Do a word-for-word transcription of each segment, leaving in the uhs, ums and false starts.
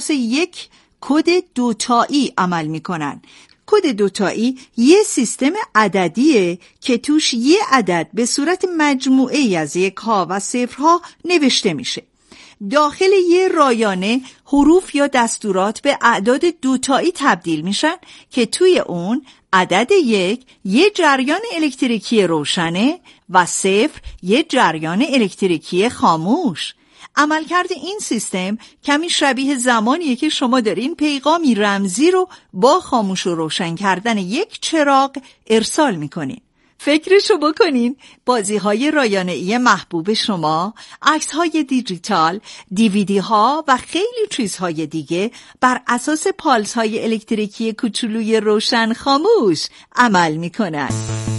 اساس یک کد دوتایی عمل میکنن. کد دوتایی یه سیستم عددیه که توش یه عدد به صورت مجموعه از یک ها و صفرها نوشته میشه. داخل یه رایانه حروف یا دستورات به اعداد دوتایی تبدیل میشن که توی اون عدد یک یه جریان الکتریکی روشنه و صفر یه جریان الکتریکی خاموش. عملکرد این سیستم کمی شبیه زمانیه که شما دارین پیغامی رمزی رو با خاموش و روشن کردن یک چراغ ارسال میکنین. فکرشو بکنین، بازی‌های رایانه‌ای محبوب شما، عکس‌های دیجیتال، دیویدی ها و خیلی چیزهای دیگه بر اساس پالس‌های الکتریکی کوچولوی روشن خاموش عمل میکنن.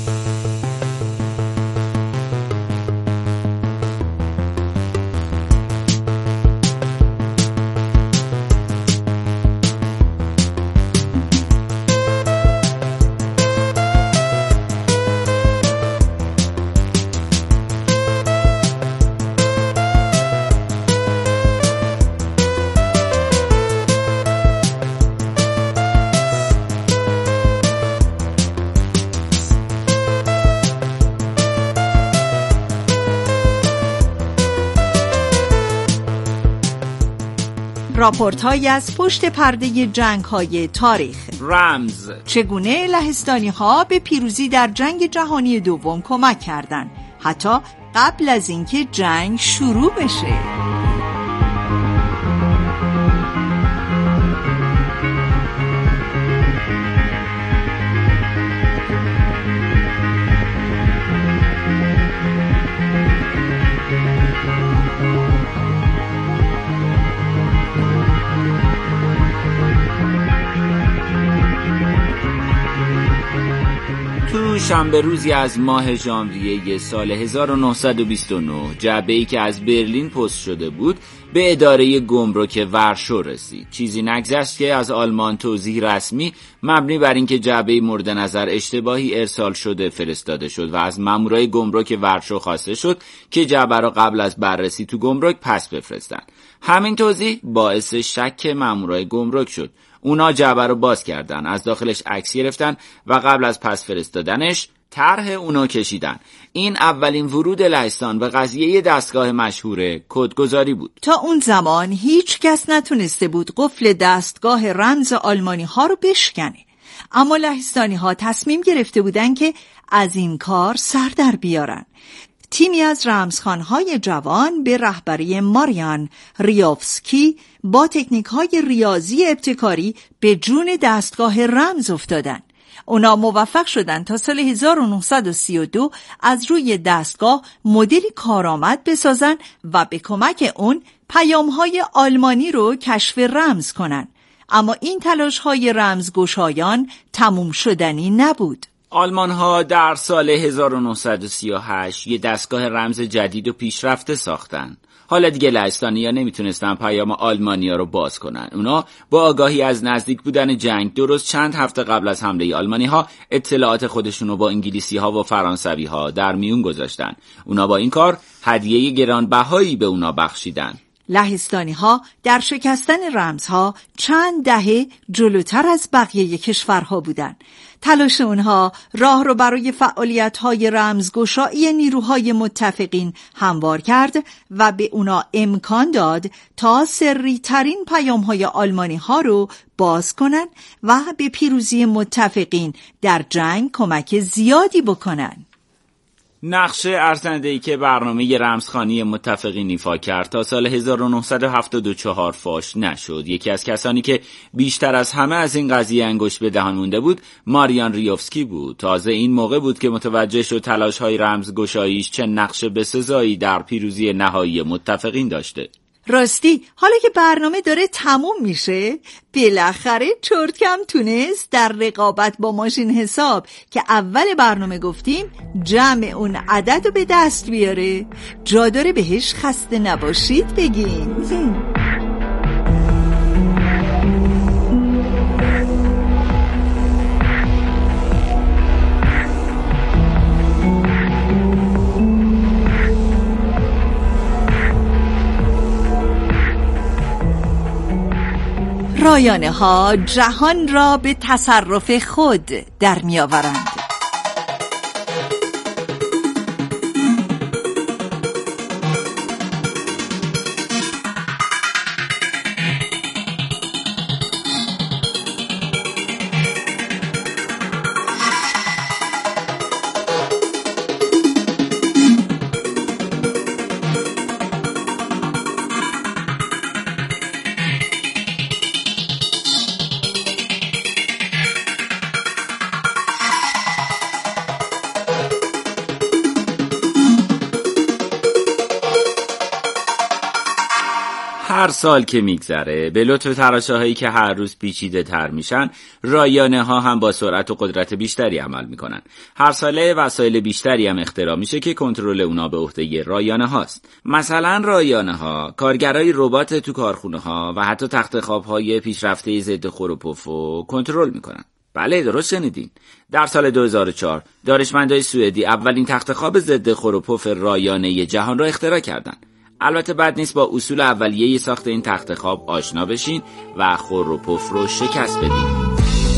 راپورت‌هایی از پشت پرده جنگ‌های تاریخ. رمز. چگونه لهستانی‌ها به پیروزی در جنگ جهانی دوم کمک کردند، حتی قبل از اینکه جنگ شروع بشه. شنبه روزی از ماه ژانویه سال هزار و نهصد و بیست و نه جعبه‌ای که از برلین پست شده بود به اداره گمرک ورشو رسید. چیزی نگذشت که از آلمان توضیح رسمی مبنی بر اینکه جعبه مورد نظر اشتباهی ارسال شده فرستاده شد و از مامورای گمرک ورشو خواسته شد که جعبه را قبل از بررسی تو گمرک پس بفرستن. همین توضیح باعث شک مامورای گمرک شد. اونا جعبه رو باز کردن، از داخلش عکس گرفتن و قبل از پس فرستادنش طرح اونا کشیدن. این اولین ورود لهستان به قضیه دستگاه مشهور کدگذاری بود. تا اون زمان هیچ کس نتونسته بود قفل دستگاه رمز آلمانی ها رو بشکنه، اما لهستانی ها تصمیم گرفته بودن که از این کار سر در بیارن. تیمی از رمزخوان‌های جوان به رهبری ماریان ریوفسکی با تکنیک‌های ریاضی ابتکاری به جون دستگاه رمز افتادن. اونا موفق شدن تا سال هزار و نهصد و سی و دو از روی دستگاه مدلی کارآمد بسازن و به کمک اون پیام‌های آلمانی رو کشف رمز کنن. اما این تلاش‌های رمزگشایان تموم شدنی نبود. آلمان ها در سال هزار و نهصد و سی و هشت یه دستگاه رمز جدید و پیشرفته ساختن. حالا دیگه لهستانی‌ها نمیتونستن پیام آلمانی‌ها رو باز کنن. اونا با آگاهی از نزدیک بودن جنگ درست چند هفته قبل از حمله آلمانی‌ها اطلاعات خودشون رو با انگلیسی‌ها و فرانسوی‌ها در میون گذاشتن. اونا با این کار هدیه گرانبهایی به اونا بخشیدن. لهستانی‌ها در شکستن رمزها چند دهه جلوتر از بقیه کشورها بودند. تلاش اونها راه رو برای فعالیت‌های رمزگشایی نیروهای متفقین هموار کرد و به اونا امکان داد تا سری ترین پیام‌های آلمانی‌ها رو باز کنن و به پیروزی متفقین در جنگ کمک زیادی بکنن. نقش ارزنده‌ای که برنامه رمزخوانی متفقین ایفا کرد تا سال هزار و نهصد و هفتاد و چهار فاش نشد. یکی از کسانی که بیشتر از همه از این قضیه انگشت به دهان مونده بود ماریان ریوفسکی بود. تازه این موقع بود که متوجه شد تلاش‌های رمزگشاییش چه نقش بسزایی در پیروزی نهایی متفقین داشته. راستی حالا که برنامه داره تموم میشه، بالاخره چرتکم تونست در رقابت با ماشین حساب که اول برنامه گفتیم جمع اون عدد رو به دست بیاره. جا داره بهش خسته نباشید بگیم. رایانه ها جهان را به تصرف خود در می آورند. هر سال که میگذره به لطف تراشه‌هایی که هر روز پیچیده تر میشن، رایانه ها هم با سرعت و قدرت بیشتری عمل میکنن. هر ساله وسایل بیشتری هم اختراع میشه که کنترل اونا به عهده رایانه هاست. مثلا رایانه ها کارگرای ربات تو کارخونه ها و حتی تخت خواب های پیشرفته ضد خور و پفو کنترل میکنن. بله درست شنیدین. در سال دو هزار و چهار دانشمندای سوئدی اولین تخت خواب ضد خور و پف رایانه جهان را اختراع کردن. البته بد نیست با اصول اولیه ساخت این تخت خواب آشنا بشین و خور و پف رو شکست بدین.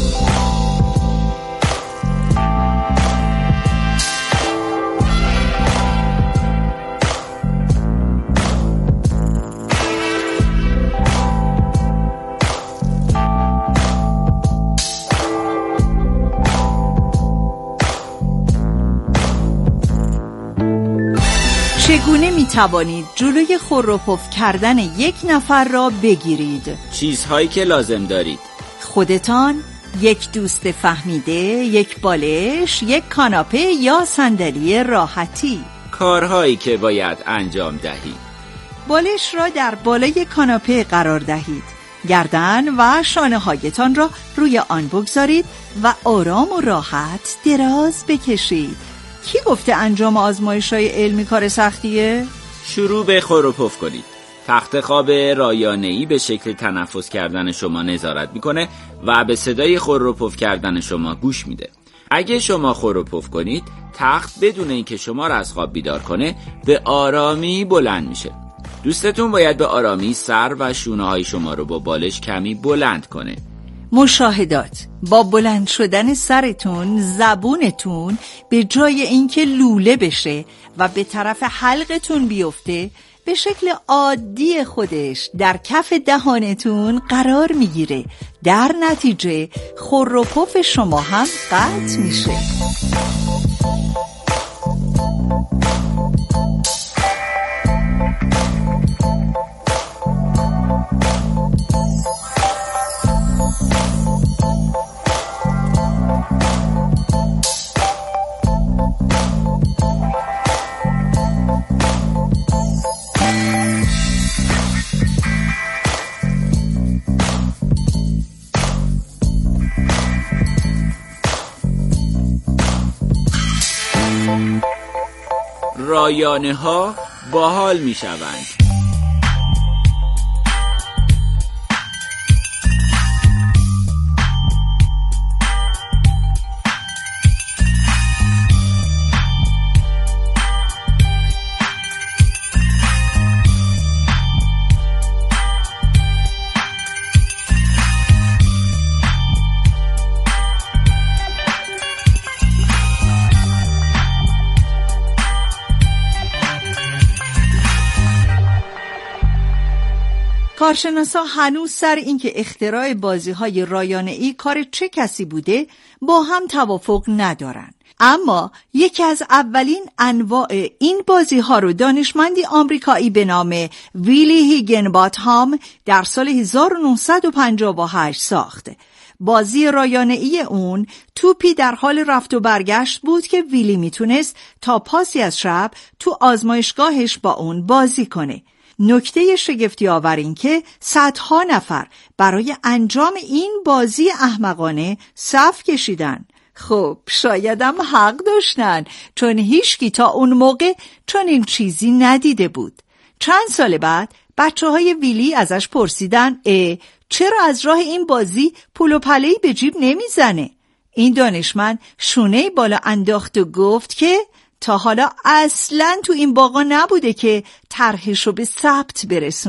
چگونه می توانید جلوی خور و پف کردن یک نفر را بگیرید؟ چیزهایی که لازم دارید: خودتان، یک دوست فهمیده، یک بالش، یک کاناپه یا صندلی راحتی. کارهایی که باید انجام دهید: بالش را در بالای کاناپه قرار دهید. گردن و شانه هایتان را روی آن بگذارید و آرام و راحت دراز بکشید. کی گفته انجام آزمایش‌های علمی کار سختیه؟ شروع به خور و پف کنید. تخت خواب رایانه‌ای به شکل تنفس کردن شما نظارت میکنه و به صدای خور و پف کردن شما گوش میده. اگه شما خور و پف کنید، تخت بدون اینکه شما را از خواب بیدار کنه به آرامی بلند میشه. دوستتون باید به آرامی سر و شونه‌های شما رو با بالش کمی بلند کنه. مشاهدات: با بلند شدن سرتون، زبونتون به جای اینکه لوله بشه و به طرف حلقتون بیفته، به شکل عادی خودش در کف دهانتون قرار میگیره. در نتیجه خور و پف شما هم قطع میشه. رایانه ها باحال می شوند. کارشناسا هنوز سر اینکه اختراع بازی‌های رایانه‌ای کار چه کسی بوده با هم توافق ندارن. اما یکی از اولین انواع این بازی‌ها رو دانشمندی آمریکایی به نام ویلی هیگنباتهام در سال هزار و نهصد و پنجاه و هشت ساخت. بازی رایانه‌ای اون توپی در حال رفت و برگشت بود که ویلی میتونست تا پاسی از شب تو آزمایشگاهش با اون بازی کنه. نکته شگفتی آور این که صدها نفر برای انجام این بازی احمقانه صف کشیدن. خب شایدم حق داشتن، چون هیچکی تا اون موقع چون این چیزی ندیده بود. چند سال بعد بچه های ویلی ازش پرسیدن اه چرا از راه این بازی پول و پله‌ای به جیب نمیزنه؟ این دانشمند شونه بالا انداخت و گفت که تا حالا اصلاً تو این باغا نبوده که طرحشو به ثبت برسونه.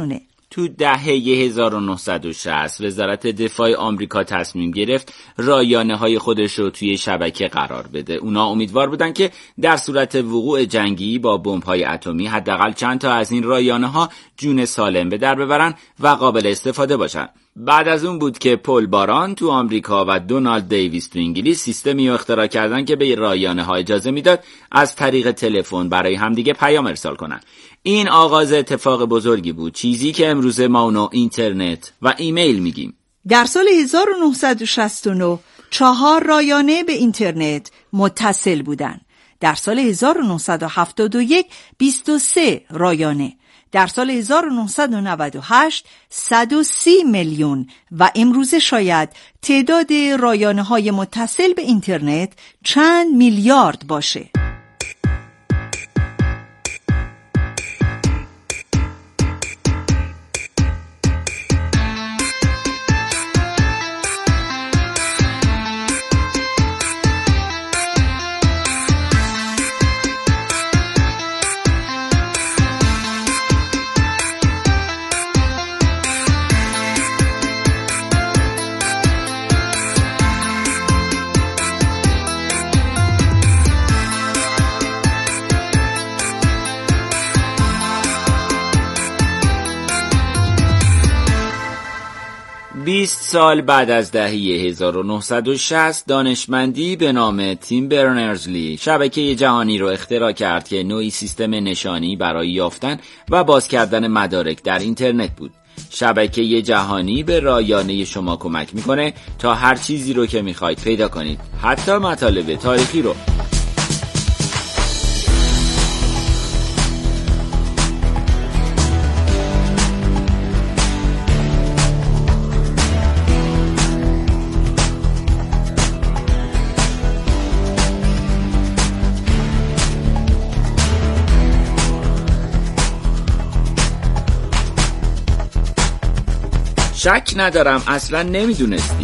تو دهه هزار و نهصد و شصت وزارت دفاع آمریکا تصمیم گرفت رایانه‌های خودش رو توی شبکه قرار بده. اونا امیدوار بودن که در صورت وقوع جنگی با بمب‌های اتمی حداقل چند تا از این رایانه‌ها جون سالم به در ببرن و قابل استفاده باشن. بعد از اون بود که پل باران تو آمریکا و دونالد دیویس تو انگلیس سیستمی رو اختراع کردن که به رایانه‌ها اجازه میداد از طریق تلفن برای همدیگه پیام ارسال کنن. این آغاز اتفاق بزرگی بود، چیزی که امروزه ما اونو اینترنت و ایمیل میگیم. در سال هزار و نهصد و شصت و نه چهار رایانه به اینترنت متصل بودند. در سال هزار و نهصد و هفتاد و یک بیست و سه رایانه، در سال هزار و نهصد و نود و هشت صد و سی میلیون و امروزه شاید تعداد رایانه های متصل به اینترنت چند میلیارد باشه. بیست سال بعد از دهه هزار و نهصد و شصت دانشمندی به نام تیم برنرز-لی شبکه جهانی رو اختراع کرد که نوعی سیستم نشانی برای یافتن و باز کردن مدارک در اینترنت بود. شبکه جهانی به رایانه شما کمک میکنه تا هر چیزی رو که میخواید پیدا کنید، حتی مطالب تاریخی رو. شک ندارم اصلا نمیدونستی.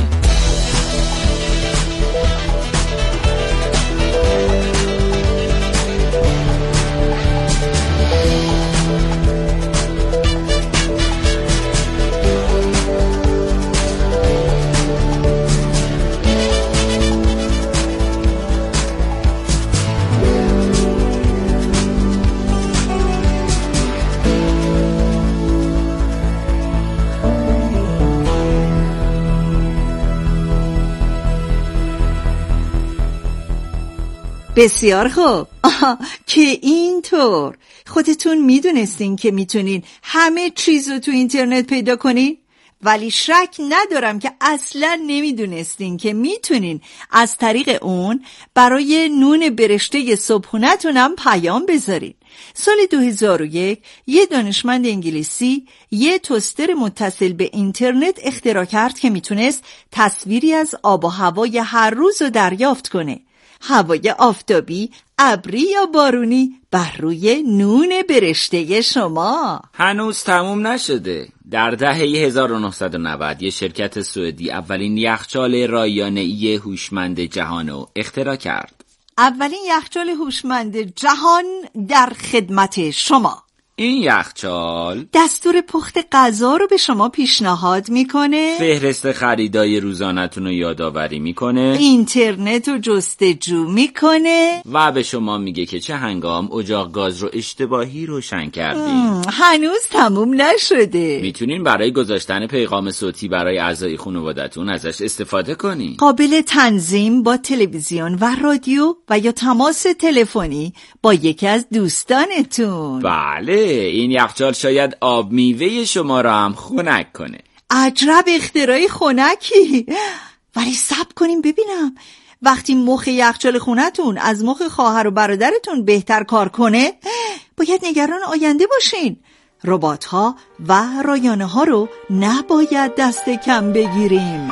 بسیار خوب. آها، که اینطور خودتون میدونستین که میتونین همه چیز رو تو اینترنت پیدا کنین؟ ولی شک ندارم که اصلا نمیدونستین که میتونین از طریق اون برای نون برشته صبحونتونم پیام بذارین. سال دو هزار و یک یه دانشمند انگلیسی یه توستر متصل به اینترنت اختراع کرد که میتونست تصویری از آب و هوای هر روز رو دریافت کنه. هوای آفتابی، ابری یا بارونی بر روی نون برشته شما. هنوز تموم نشده. در دهه هزار و نهصد و نود یه شرکت سوئدی اولین یخچال رایانه‌ای هوشمند جهان رو اختراع کرد. اولین یخچال هوشمند جهان در خدمت شما. این یخچال دستور پخت غذا رو به شما پیشنهاد میکنه، فهرست خریدای روزانه‌تون رو یادآوری میکنه، اینترنت رو جستجو میکنه و به شما میگه که چه هنگام اجاق گاز رو اشتباهی روشن کردین. هنوز تموم نشده. میتونین برای گذاشتن پیغام صوتی برای اعضای خانواده‌تون ازش استفاده کنین. قابل تنظیم با تلویزیون و رادیو و یا تماس تلفنی با یکی از دوستانتون. بله، این یخچال شاید آب میوه شما را هم خنک کنه. عجب اختراع خنکی. ولی صبر کنیم ببینم، وقتی مخ یخچال خونتون از مخ خواهر و برادرتون بهتر کار کنه، باید نگران آینده باشین. ربات ها و رایانه ها رو نباید دست کم بگیریم.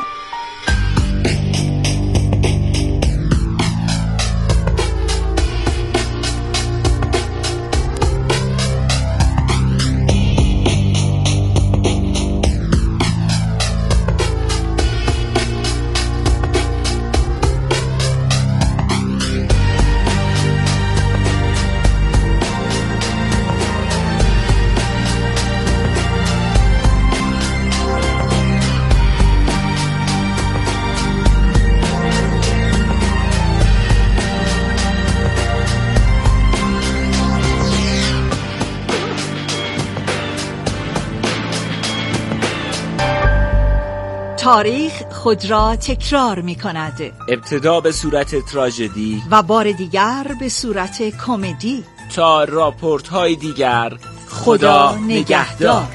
تاریخ خود را تکرار می کند. ابتدا به صورت تراژدی و بار دیگر به صورت کمدی. تا راپورت های دیگر. خدا, خدا نگهدار.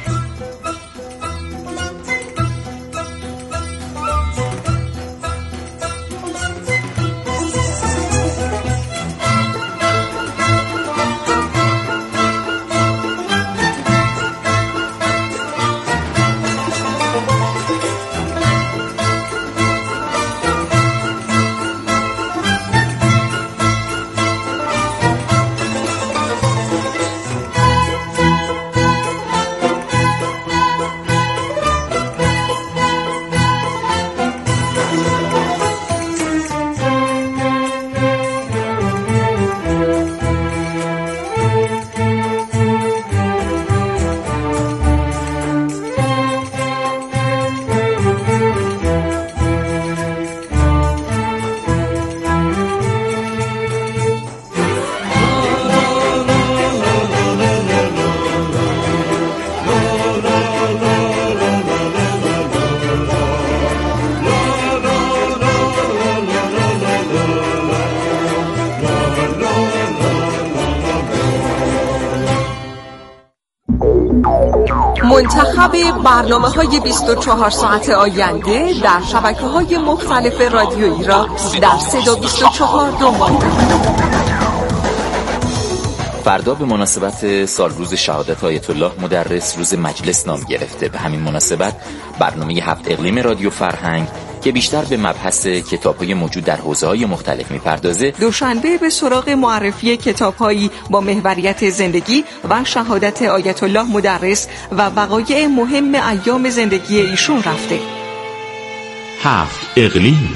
منتخب برنامه‌های بیست و چهار ساعت آینده در شبکه‌های مختلف رادیویی را در صدا بیست و چهار دنبال کنید. فردا به مناسبت سالروز شهادت آیت الله مدرس روز مجلس نام گرفته. به همین مناسبت برنامه هفت اقلیم رادیو فرهنگ که بیشتر به مبحث کتاب‌های موجود در حوزه‌های مختلف می‌پردازه، دوشنبه به سراغ معرفی کتاب‌هایی با محوریت زندگی و شهادت آیت الله مدرس و وقایع مهم ایام زندگی ایشون رفته. هفت اقلیم.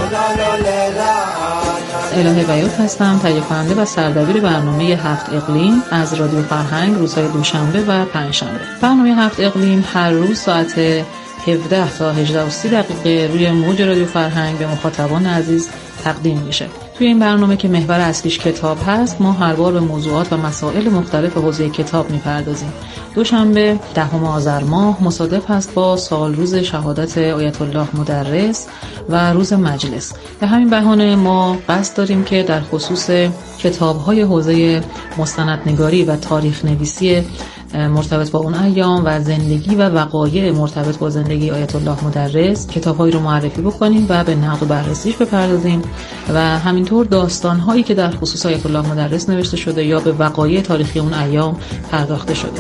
الهه بیات هستم، تهیه کننده و سردبیر برنامه هفت اقلیم از رادیو فرهنگ روزهای دوشنبه و پنجشنبه. برنامه هفت اقلیم هر روز ساعت هفده تا هجده و سی دقیقه روی موج رادیو فرهنگ به مخاطبان عزیز تقدیم میشه. توی این برنامه که محور اصلیش کتاب هست، ما هر بار به موضوعات و مسائل مختلف حوزه کتاب میپردازیم. دوشنبه دهم آذر ماه مصادف هست با سالروز شهادت آیت الله مدرس و روز مجلس. به همین بهانه ما قصد داریم که در خصوص کتاب‌های حوزه مستندنگاری و تاریخ نویسی مرتبط با اون ایام و زندگی و وقایع مرتبط با زندگی آیت الله مدرس کتاب‌هایی رو معرفی بکنیم و به نقد و بررسیش بپردازیم و همینطور داستان‌هایی که در خصوص آیت الله مدرس نوشته شده یا به وقایع تاریخی اون ایام پرداخته شده.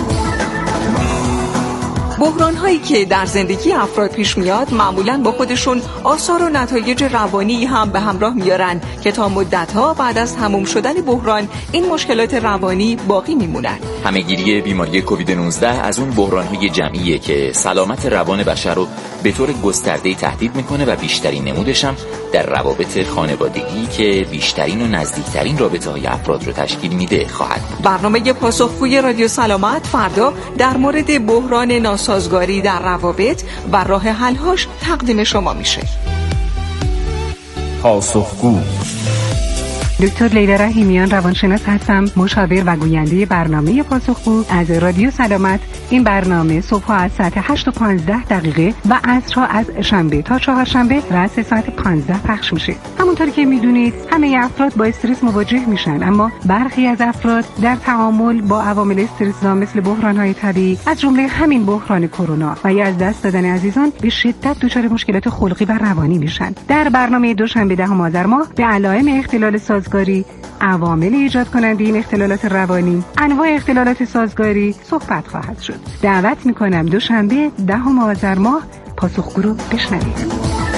بحران هایی که در زندگی افراد پیش میاد معمولاً با خودشون آثار و نتایج روانی هم به همراه میارن که تا مدت‌ها بعد از تموم شدن بحران این مشکلات روانی باقی میمونن. همه‌گیری بیماری کووید نوزده از اون بحران‌های جمعیه که سلامت روان بشر رو به طور گسترده‌ای تهدید میکنه و بیشترین نمودش هم در روابط خانوادگی که بیشترین و نزدیکترین رابطه‌های افراد رو تشکیل میده خواهد. برنامه پاسخگوی رادیو سلامت فردا در مورد بحران ناسازگاری در روابط و راه حل‌هاش تقدیم شما میشه. پاسخگو. دکتر لیلا رحیمیان روانشناس هستم، مشاور و گوینده برنامه پاسخگو از رادیو سلامت. این برنامه صبح از ساعت هشت و پانزده دقیقه و عصرها از شنبه تا چهارشنبه رأس ساعت پانزده پخش میشه. همونطور که میدونید همه افراد با استرس مواجه میشن، اما برخی از افراد در تعامل با عوامل استرس‌زا مثل بحران‌های طبیعی از جمله همین بحران کرونا و یا از دست دادن عزیزان به شدت دچار مشکلات خلقی و روانی میشن. در برنامه دوشنبه دهم آذر ماه به علائم اختلال سازگاری، عوامل ایجاد کننده این اختلالات روانی، انواع اختلالات سازگاری صحبت خواهد شد. دعوت میکنم دوشنبه دهم آذر ماه پاسخگو رو بشنوید.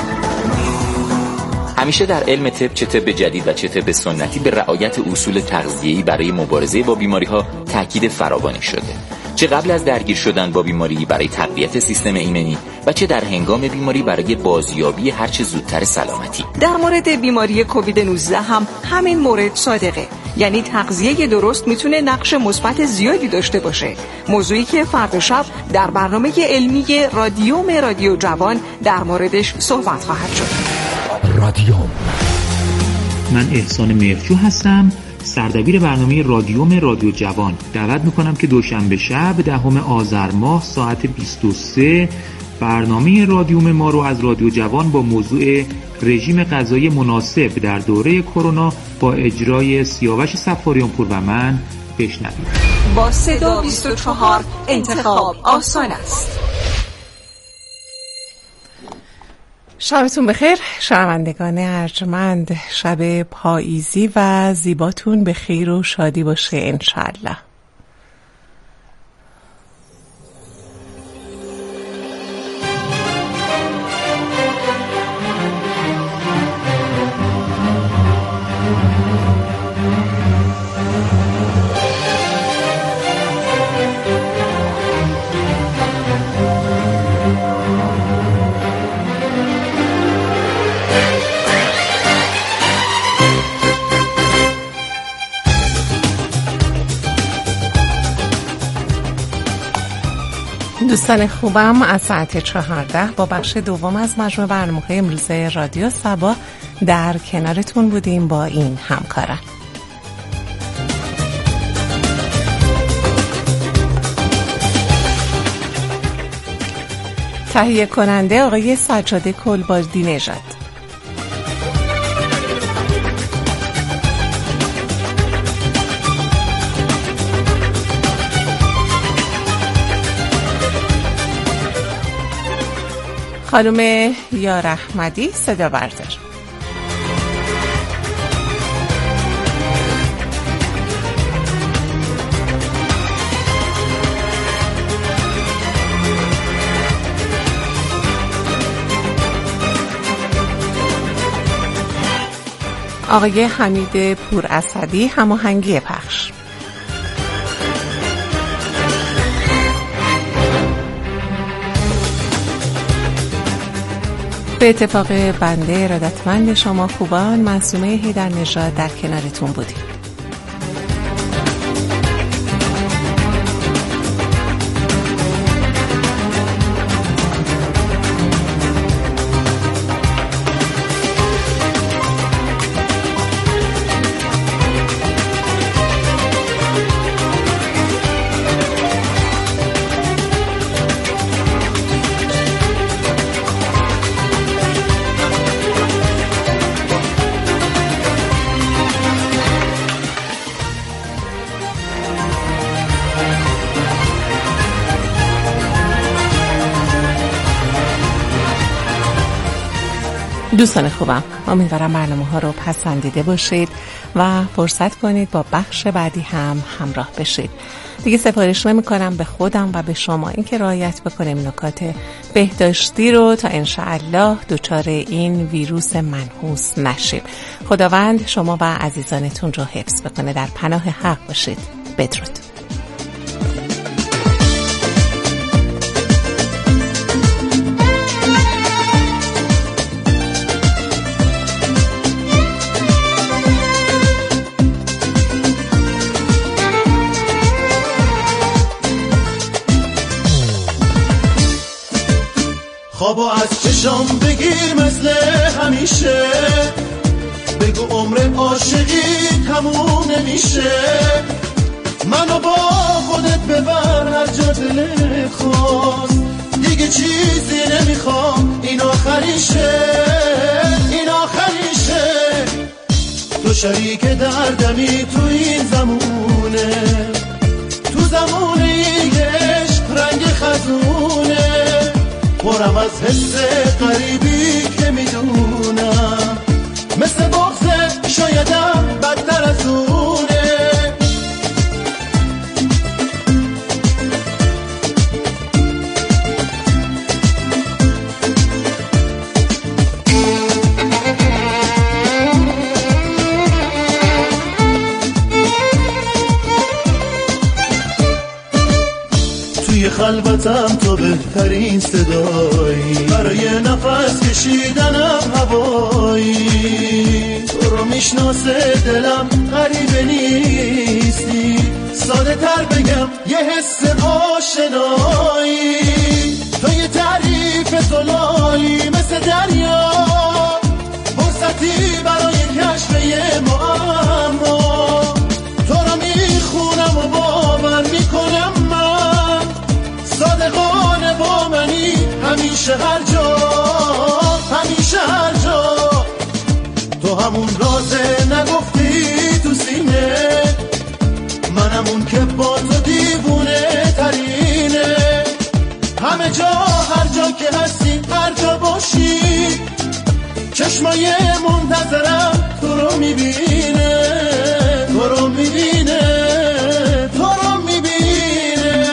همیشه در علم طب، چه طب جدید و چه طب سنتی، به رعایت اصول تغذیه‌ای برای مبارزه با بیماری‌ها تاکید فراوانی شده. چه قبل از درگیر شدن با بیماری برای تقویت سیستم ایمنی و چه در هنگام بیماری برای بازیابی هرچه زودتر سلامتی. در مورد بیماری کووید نوزده هم همین مورد صادقه، یعنی تغذیه درست میتونه نقش مثبت زیادی داشته باشه. موضوعی که فردا شب در برنامه علمی رادیوم رادیو جوان در موردش صحبت خواهد شد. رادیوم. من احسان مهرجو هستم، سردبیر برنامه رادیوم رادیو جوان. دعوت میکنم که دوشنبه شب دهم آذر ماه ساعت بیست و سه برنامه رادیوم ما رو از رادیو جوان با موضوع رژیم غذایی مناسب در دوره کرونا با اجرای سیاوش صفاریان پور و من بشنوید. با صدا بیست و چهار انتخاب آسان است. شبتون بخیر شنوندگان ارجمند، شب پاییزی و زیباتون به خیر و شادی باشه انشالله. دوستان خوبم، از ساعت چهارده با بخش دوم از مجموع برنامه‌های امروز رادیو صبا در کنارتون بودیم با این همکاران. تهیه کننده آقای سجاده کلبادی نژاد، خانم یار احمدی صدا بردار، آقای حمید پور اسدی هماهنگی پخش. به اتفاق بنده ارادتمند شما خوبان، معصومه حیدرنژاد در کنارتون بودیم. دوستان خوبم، امیدوارم برنامه ها رو پسندیده باشید و فرصت کنید با بخش بعدی هم همراه بشید. دیگه سفارش نمی کنم به خودم و به شما اینکه رعایت بکنیم نکات بهداشتی رو تا انشاءالله دچار این ویروس منحوس نشیم. خداوند شما و عزیزانتون رو حفظ بکنه، در پناه حق باشید. بدرود. خوابو از چشام بگیر مثل همیشه، بگو عمر عاشقی تموم نمیشه، منو با خودت ببر هر جا دلت خواست، دیگه چیزی نمیخوام، این آخریشه این آخریشه، تو شریک دردمی تو این زمونه، تو زمونه این عشق رنگ خزونه، پرم از حس غریبی که میدونم، مثل بغضه شایدم بدتر از اونه. توی خلوتم تو بهترین صدایی، برای نفس کشیدنم هوایی، تو رو میشناسه دلم غریبه نیستی، ساده تر بگم یه حس آشنایی، تو یه تعریف زلالی مثل دریا، فرصتی برای کشف یه معما، تو رو میخونم و باور میکنم من، صادقانه با منی همیشه. هر جا، همیشه هر جا. تو همون رازه نگفتی تو سینه، منم اون که با تو دیوونه ترینه. همه جا هر جا که هستی، هر جا باشی، چشمای منتظرم تو رو میبینه، تو رو میبینه، تو رو میبینه.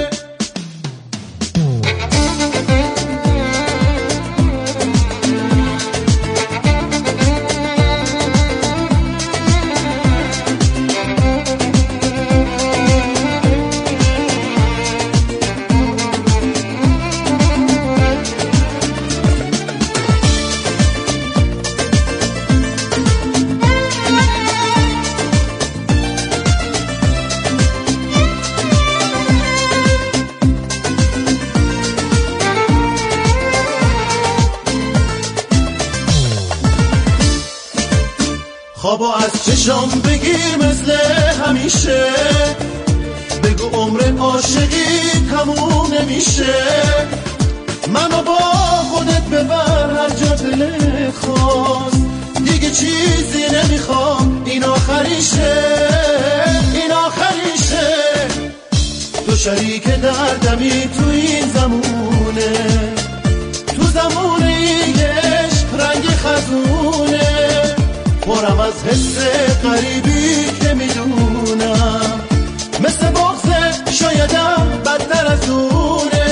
خوابو از چشم بگیر مثل همیشه، بگو عمر عاشقی تموم نمیشه. منو با خودت ببر هر جا دلت خواست، دیگه چیزی نمیخوام، این آخریشه، این آخریشه. تو شریک دردمی تو این زمونه، تو زمونه این عشق رنگ خزونه. پرم از حس غریبی که میدونم، مثل بغضه شایدم بدتر از اونه.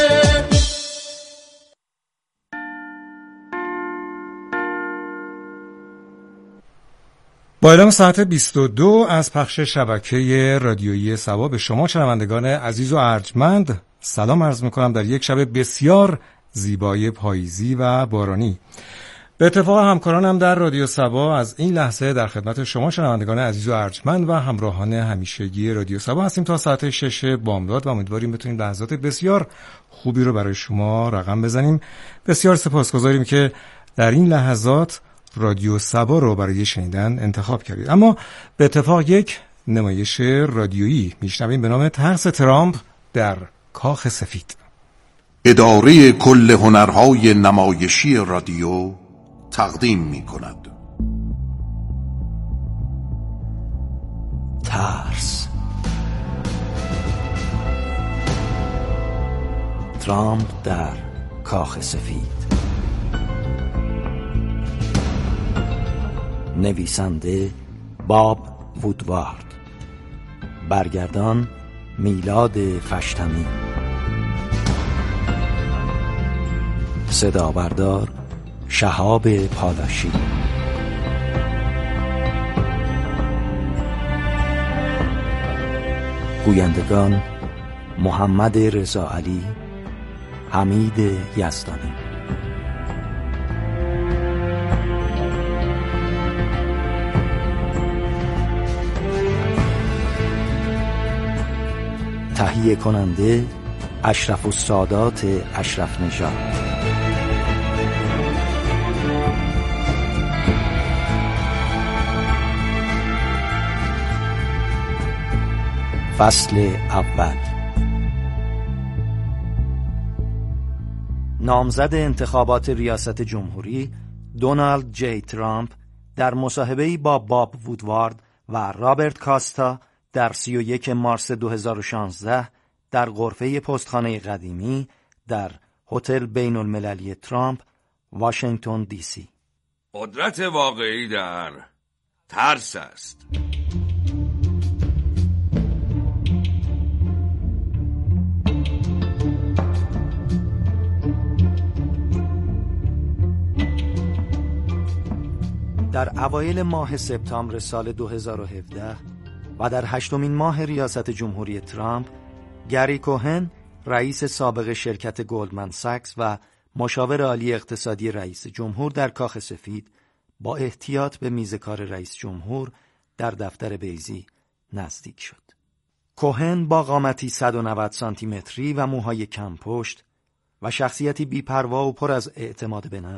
با اعلام ساعت بیست و دو از پخش شبکه رادیویی سبا به شما شنوندگان عزیز و ارجمند سلام عرض میکنم در یک شب بسیار زیبای پاییزی و بارانی. به اتفاق همکارانم در رادیو سبا از این لحظه در خدمت شما شنوندگان عزیز و ارجمند و همراهان همیشگی رادیو سبا هستیم تا ساعت شش بامداد و امیدواریم بتونیم لحظات بسیار خوبی رو برای شما رقم بزنیم. بسیار سپاسگزاریم که در این لحظات رادیو سبا رو برای شنیدن انتخاب کردید. اما به اتفاق یک نمایش رادیویی میشنویم به نام ترس ترامپ در کاخ سفید. اداره کل هنرهای نمایشی رادیو تقدیم می کند. ترس. ترامپ در کاخ سفید. نویسنده باب وودوارد، برگردان میلاد فشتمی، صدا بردار شهاب پالاشی. گویندگان محمد رضا علی، حمید یزدانی. تهیه کننده اشرف السادات اشرف نژاد. فصل اول. نامزد انتخابات ریاست جمهوری دونالد جی ترامپ در مصاحبه‌ای با باب وودوارد و رابرت کاستا در سی و یک مارس دو هزار و شانزده در غرفه پستخانه قدیمی در هتل بین المللی ترامپ، واشنگتن دی سی. قدرت واقعی در ترس است. در اوایل ماه سپتامبر سال دو هزار و هفده و در هشتمین ماه ریاست جمهوری ترامپ، گری کوهن، رئیس سابق شرکت گلدمن ساکس و مشاور عالی اقتصادی رئیس جمهور در کاخ سفید، با احتیاط به میز کار رئیس جمهور در دفتر بیضی نزدیک شد. کوهن با قامتی صد و نود سانتی متری و موهای کم پشت و شخصیتی بی‌پروا و پر از اعتماد به نفس